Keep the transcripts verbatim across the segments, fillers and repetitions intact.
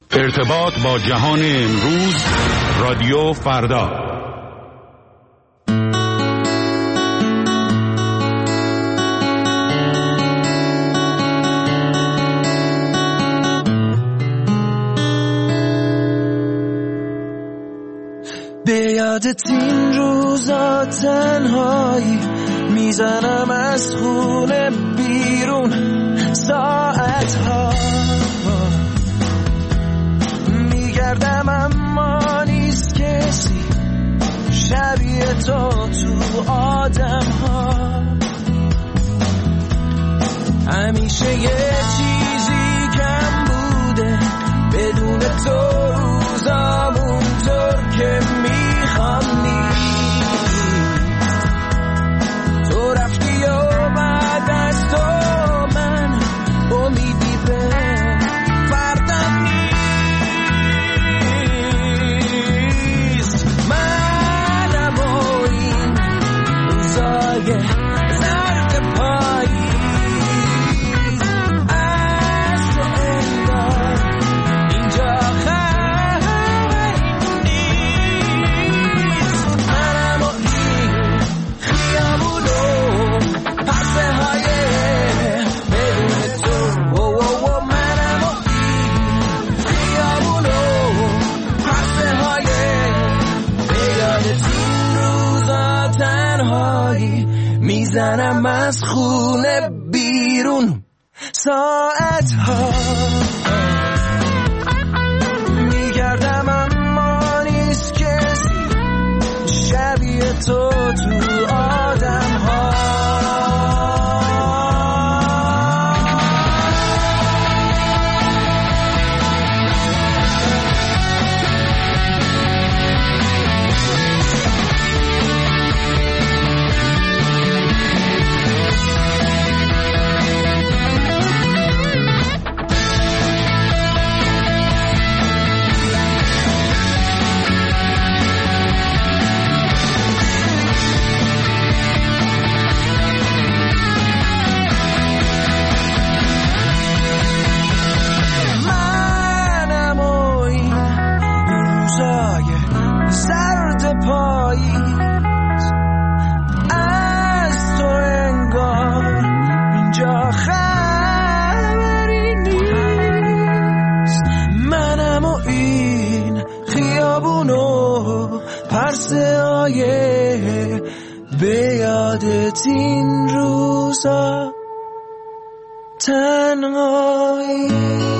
ارتباط با جهان امروز، رادیو فردا. به یادت این روزا تنهایی میزنم از خونه بیرون ساعتها میگردم اما نیست کسی شبیه تو تو آدم ها. همیشه یه چیزی کم بوده بدون تو روزامون طور که میخوام نیست. تو رفتی و بعد از تو من امیدی به فردم نیست. منم و این روزای زرد پایی از تو انگار اینجا میزنم از خونه بیرون ساعت ها میگردم اما نیست کسی شبیه تو تو آدم ها. به یادت این روزا تنهایی.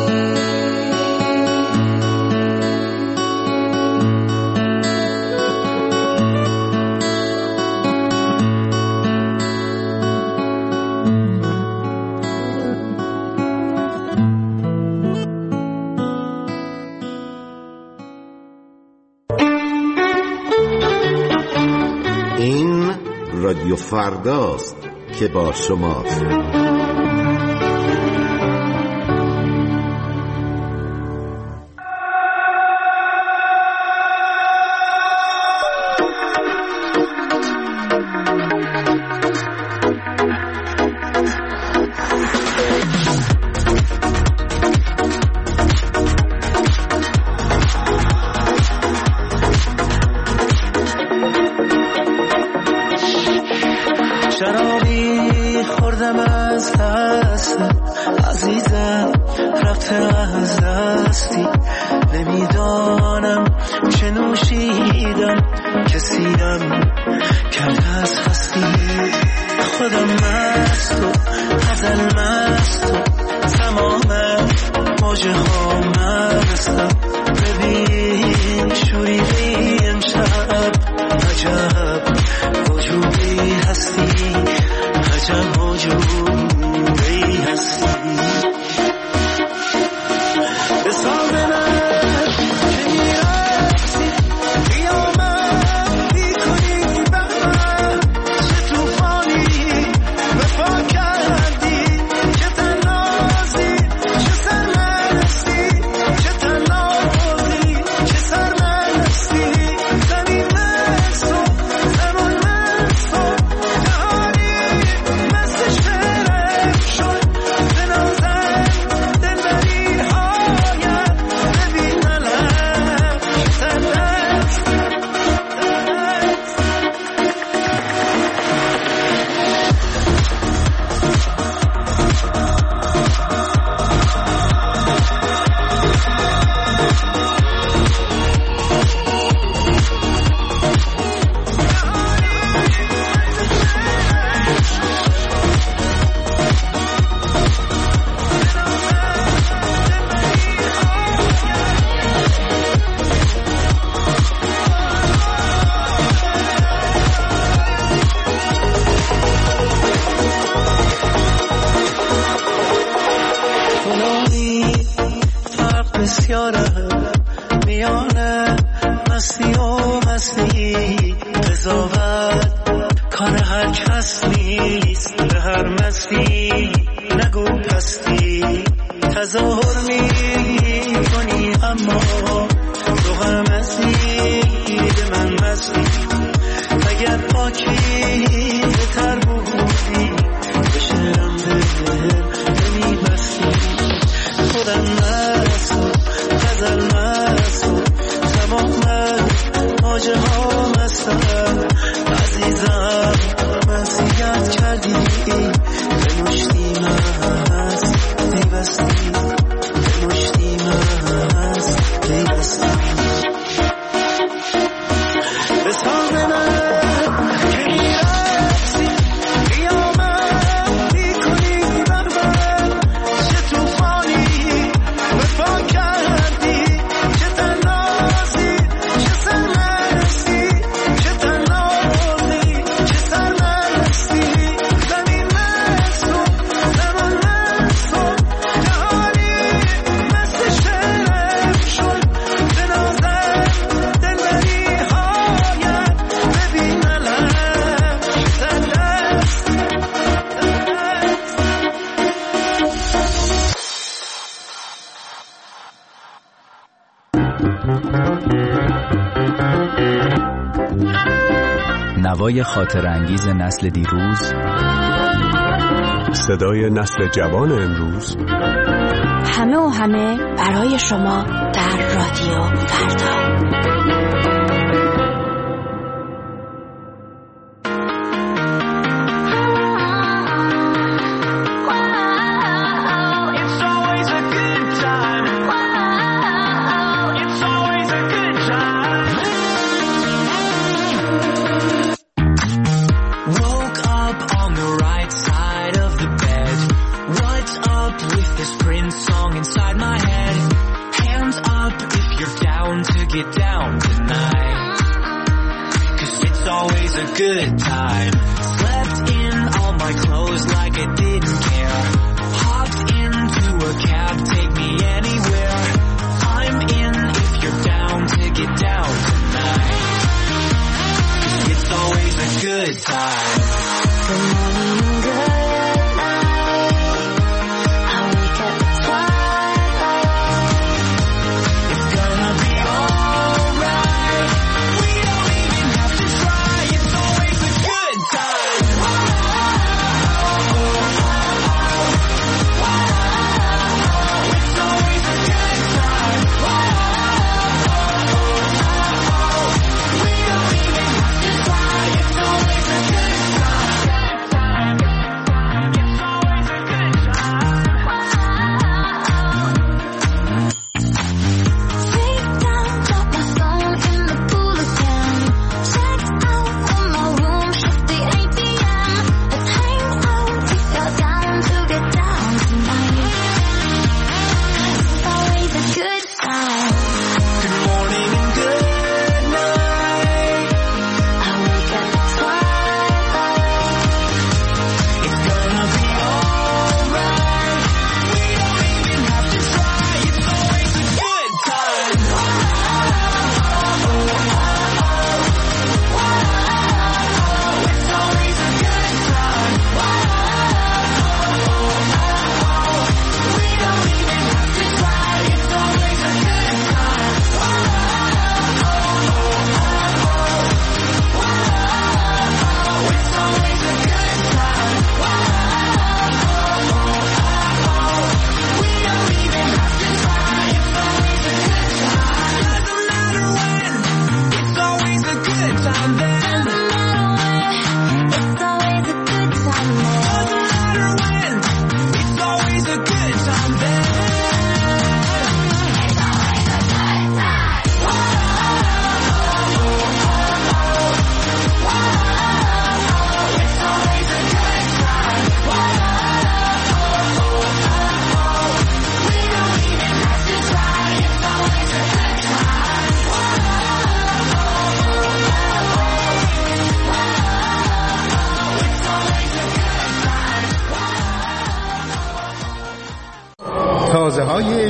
رادیو فرداست که با شماست. Stay بسیارم میانه مستی و مستی قضاوت کار هر کس نیست به هر مستی نگو پستی تظاهر می کنی اما تو هم مستی به من مستی اگر پاکی بهتر بودی به شعرم دل نمی بستی خودم مسو غزل مسو تمام ماجه ها مستم عزیزم مسیحت کردی به مشتی مست پیوستی به مشتی مست پیوستی به سال من که میرسی قیامت میکنی بر من چه توفانی وفا کردی چه تنازی چه سرمستی چه تنازی چه سرمستی زمین مستو زمان مستو جهانی مست شعرم شد به نازم دلبری هایم ببین علم سرلست نوای خاطر انگیز نسل دیروز، صدای نسل جوان امروز، همه و همه برای شما در رادیو فردا. Woke up on the right side of the bed. What's up with this Prince song inside my head? Hands up if you're down to get down tonight. 'Cause it's always a good time. Slept in all my clothes like I didn't care. Hopped into a cab, take me anywhere. I'm in if you're down to get down tonight. 'Cause it's always a good time. Good morning, good night. I wake up at twilight. It's gonna be alright. We don't even have to try. It's always a good time.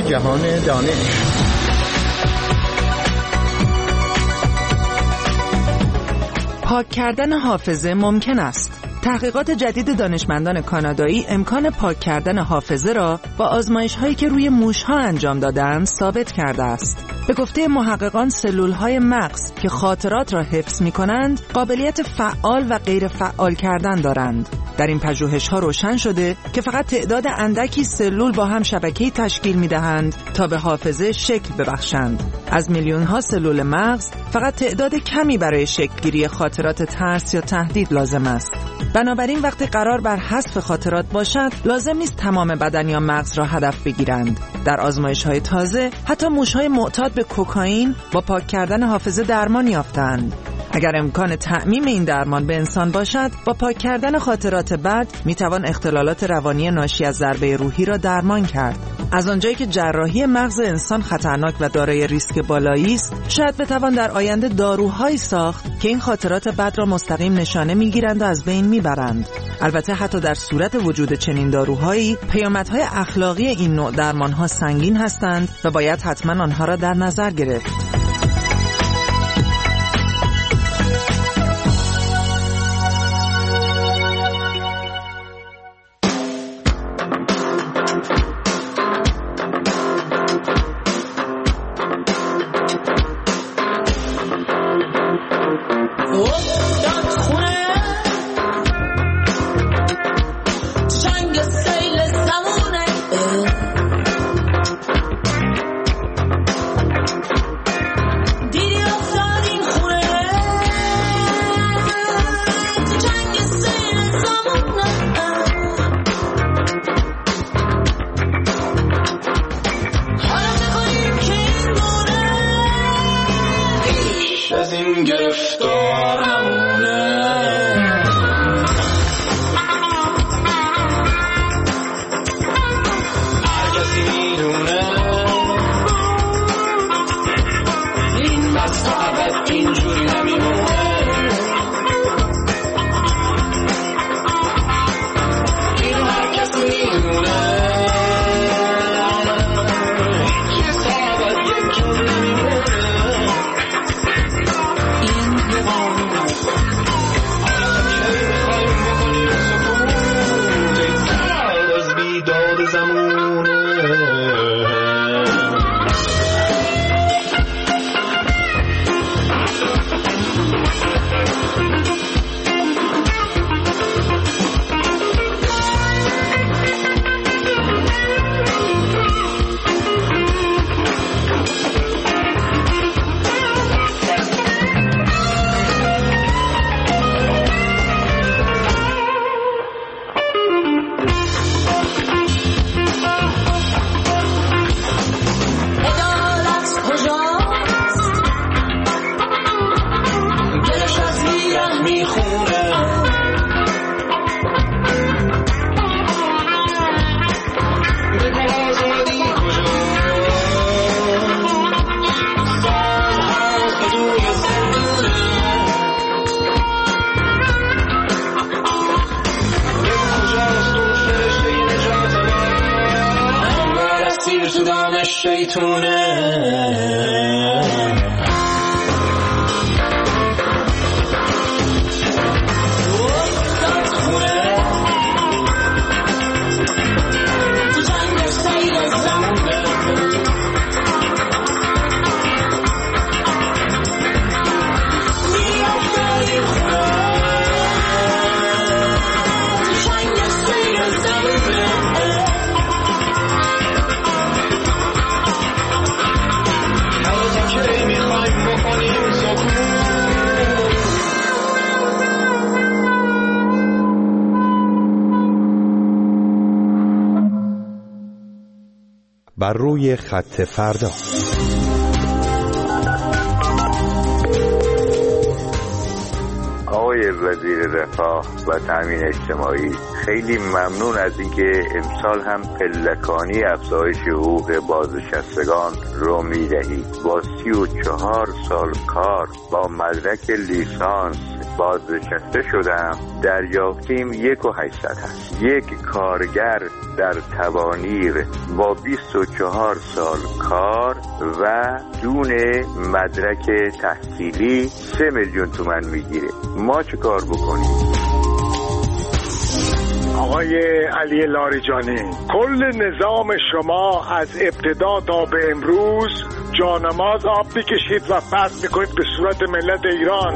جهان دانش. پاک کردن حافظه ممکن است. تحقیقات جدید دانشمندان کانادایی امکان پاک کردن حافظه را با آزمایش‌هایی که روی موش‌ها انجام دادند ثابت کرده است. به گفته محققان سلول‌های مغز که خاطرات را حفظ می‌کنند، قابلیت فعال و غیر فعال کردن دارند. در این پژوهش‌ها روشن شده که فقط تعداد اندکی سلول با هم شبکه‌ای تشکیل می‌دهند تا به حافظه شکل ببخشند. از میلیون‌ها سلول مغز فقط تعداد کمی برای شکل‌گیری خاطرات ترس یا تهدید لازم است. بنابراین وقتی قرار بر حذف خاطرات باشد، لازم نیست تمام بدن یا مغز را هدف بگیرند. در آزمایش‌های تازه حتی موش‌های معتاد به کوکائین با پاک کردن حافظه درمان یافتند. اگر امکان تعمیم این درمان به انسان باشد، با پاک کردن خاطرات بد میتوان اختلالات روانی ناشی از ضربه روحی را درمان کرد. از آنجایی که جراحی مغز انسان خطرناک و دارای ریسک بالایی است، شاید بتوان در آینده داروهایی ساخت که این خاطرات بد را مستقیم نشانه میگیرند و از بین میبرند. البته حتی در صورت وجود چنین داروهایی، پیامدهای اخلاقی این نوع درمانها سنگین هستند و باید حتما آنها را در نظر گرفت. بر روی خط فردا. آقای وزیر رفاه و تامین اجتماعی، خیلی ممنون از اینکه امسال هم پلکانی افزایش حقوق بازنشستگان رو میدهید. با سی و چهار سال کار با مدرک لیسانس بازنشسته شدم، دریافتیم یک و هشتصد هست. یک کارگر در توانیر با بیست و چهار سال کار و دون مدرک تحصیلی سه میلیون تومان میگیره. ما چه کار بکنیم؟ آقای علی لاریجانی، کل نظام شما از ابتدا تا به امروز جانماز آب میکشید و پس میکنید به صورت ملت ایران.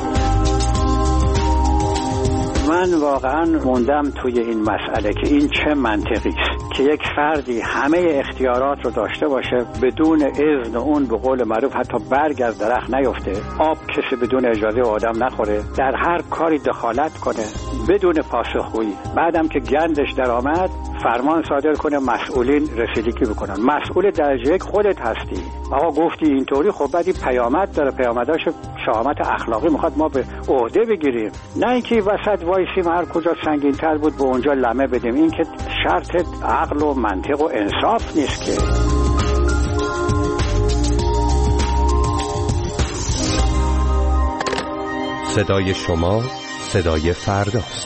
من واقعا موندم توی این مسئله که این چه منطقی است که یک فردی همه اختیارات رو داشته باشه، بدون اذن اون به قول معروف حتی برگ از درخت نیفته، آب کسی بدون اجازه آدم نخوره، در هر کاری دخالت کنه بدون پاسخگویی، بعدم که گندش در آمد فرمان صادر کنه مسئولین رسیدگی بکنن. مسئول درجه یک خودت هستی. آقا گفتی اینطوری، خب بعدی پیامد داره، پیامداش شهامت اخلاقی میخواد ما به عهده بگیریم، نه اینکه وسط وایسیم هر کجا سنگین تر بود به اونجا لمه بدیم. این که شرط عقل و منطق و انصاف نیست که. صدای شما صدای فرداست.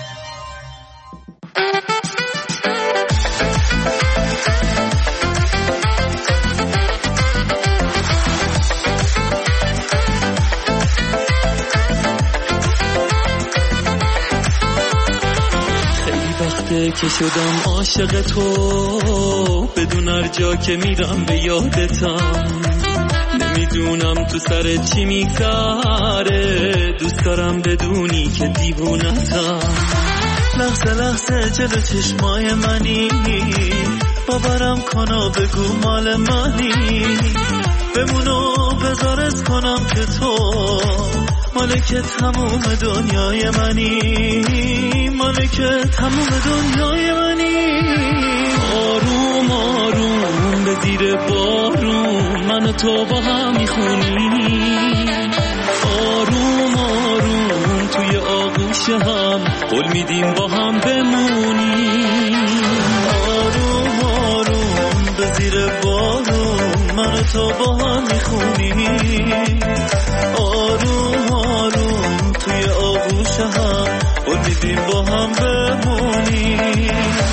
که شدم عاشق تو، بدون هر جا که میرم به یادتم، نمیدونم تو سر چی میگذره، دوست دارم بدونی که دیوونتم. لحظه لحظه جلو چشمای منی، باورم کنا بگو مال منی، بمونو بذارت کنم که تو مالک تموم دنیای منی، مالک تموم دنیای منی. آروم آروم به زیر بارون من و تو با هم میخونیم، آروم آروم توی آغوش هم قول میدیم با هم بمونیم، آروم آروم به زیر بارون من و تو با هم میخونیم، آروم آروم توی آغوش هم قول میدیم با هم بمونیم.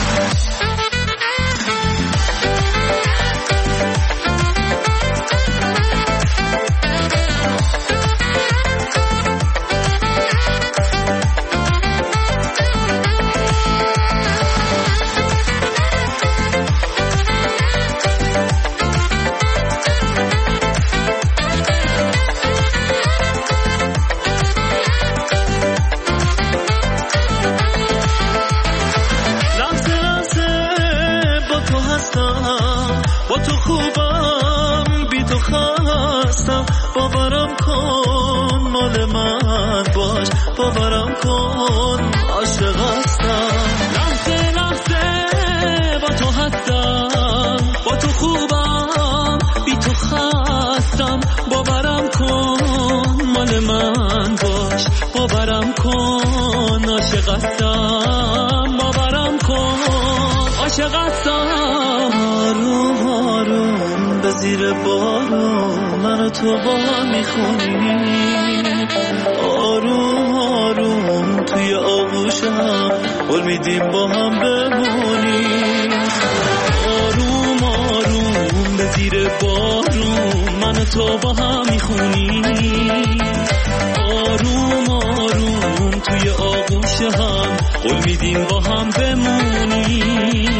باورم کن مال من باش، باورم کن عاشق هستم. لحظه لحظه با تو هستم، با تو خوبم بی تو خستم، باورم کن مال من باش، باورم کن عاشق هستم، باورم کن عاشق هستم. آروم آروم به زیر بارون من و تو با هم میخونیم، آروم آروم توی آغوش هم قول میدیم با هم بمونیم، آروم آروم به زیر بارون من و تو با هم میخونیم، آروم آروم توی آغوش هم قول میدیم با هم بمونیم.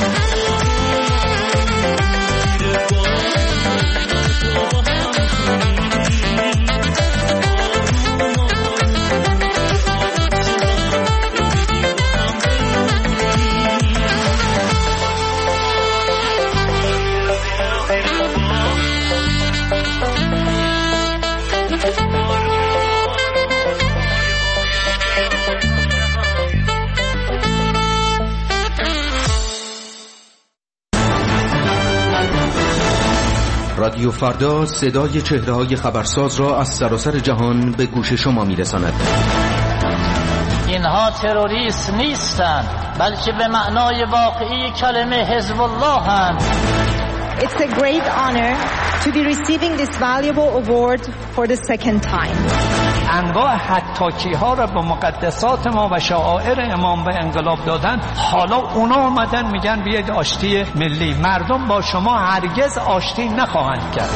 رادیو فردا صدای چهره‌های خبرساز را از سراسر جهان به گوش شما می‌رساند. اینها تروریست نیستند، بلکه به معنای واقعی کلمه حزب الله هستند. It's a great honor to be receiving this valuable award for the second time. انواع حتاکی ها را به مقدسات ما و شعائر امام و انقلاب دادن، حالا اونا آمدن میگن بیاید آشتی ملی. مردم با شما هرگز آشتی نخواهند کرد.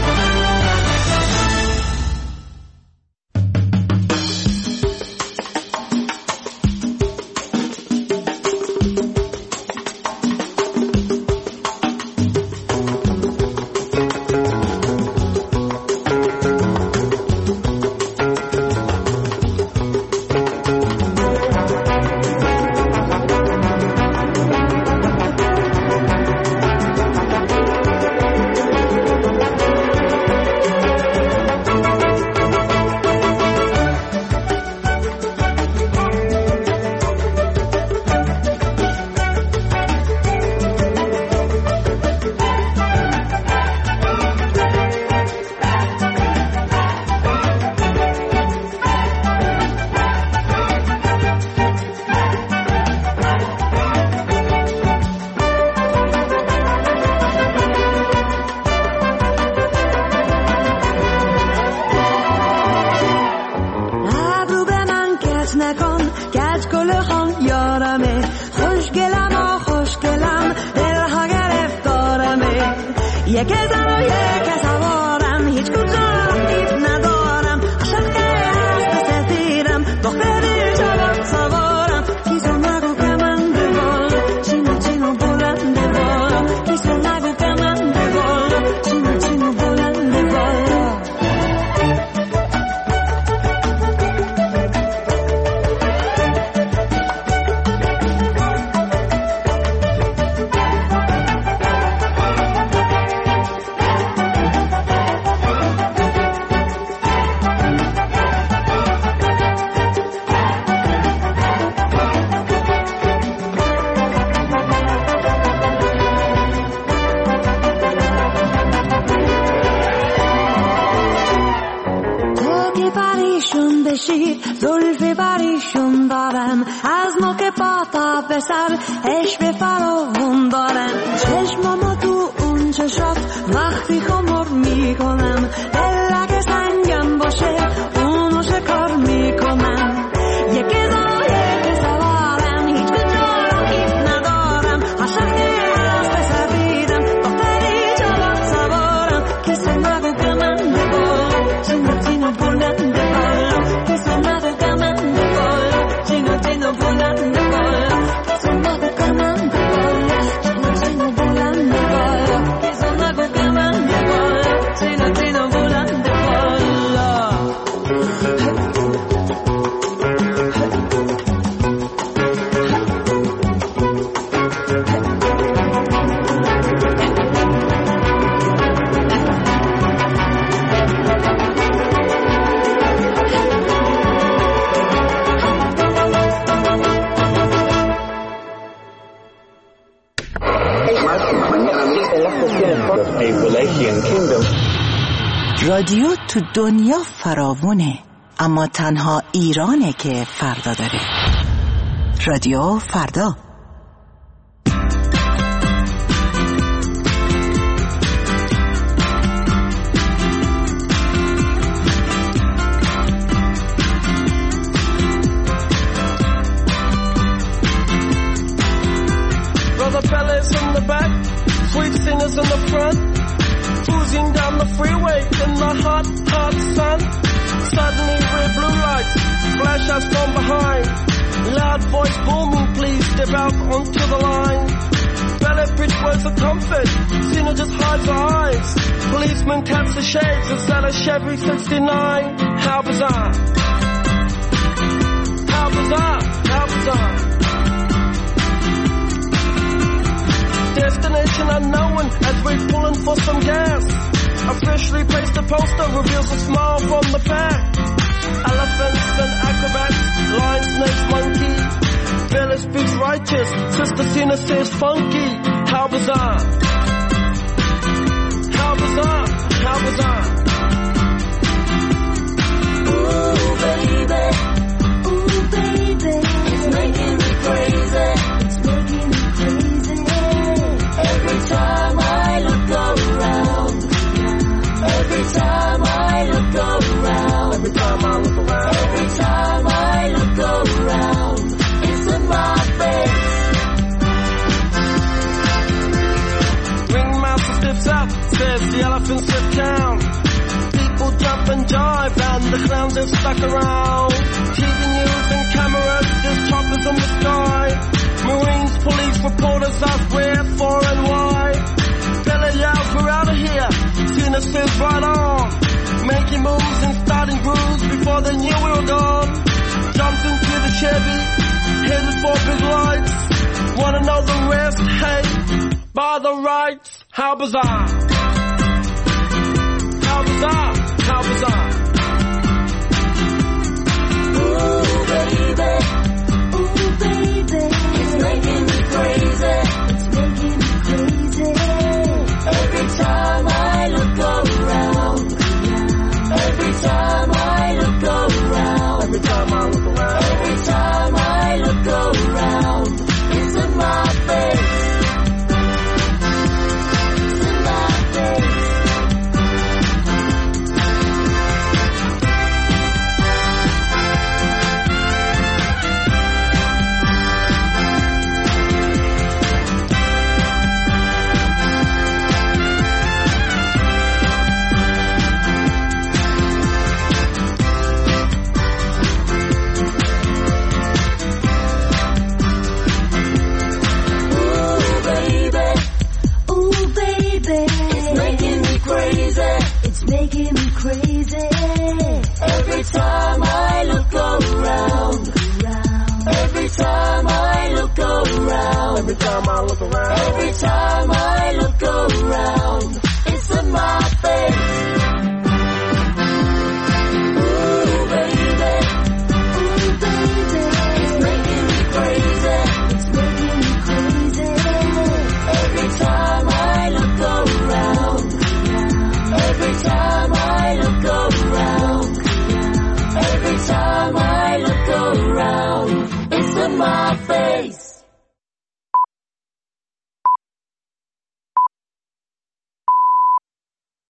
رادیو تو دنیا فراوونه، اما تنها ایرانه که فردا داره. رادیو فردا. Brother fellas in the back, sweet singers in the front, cruising down the freeway in the hot, hot sun. Suddenly red blue lights flash us from behind. Loud voice booming, please step out onto the line. Ballet bridge words of comfort, Cena just hides her eyes. Policeman taps the shades, is that a Chevy sixty-nine? How bizarre. How bizarre, how bizarre. Destination unknown as we're pulling for some gas. Officially placed a poster reveals a smile from the pack. Elephants and acrobats, lion, snakes, monkey. Village speaks righteous, Sister Cena says funky. How bizarre. How bizarre, how bizarre. Ooh baby, ooh baby. elephants sit down. People jump and jive and the clowns are stuck around. T V news and cameras, there's choppers in the sky. Marines, police, reporters ask where, for and why. Billy yells, we're out of here. Tina says right on. Making moves and starting grooves before they knew we were gone. Jumped into the Chevy, headed for big lights. Wanna know the rest? Hey, by the rights, how bizarre. How bizarre, how bizarre. Ooh, baby, ooh, baby, it's making me crazy, it's making me crazy. Every time I look around, every time I look around, every time I look around, every time I look around, it's in my face, it's in my face. It's making me crazy. Every time I look around, every time I look around, every time I look around, every time I look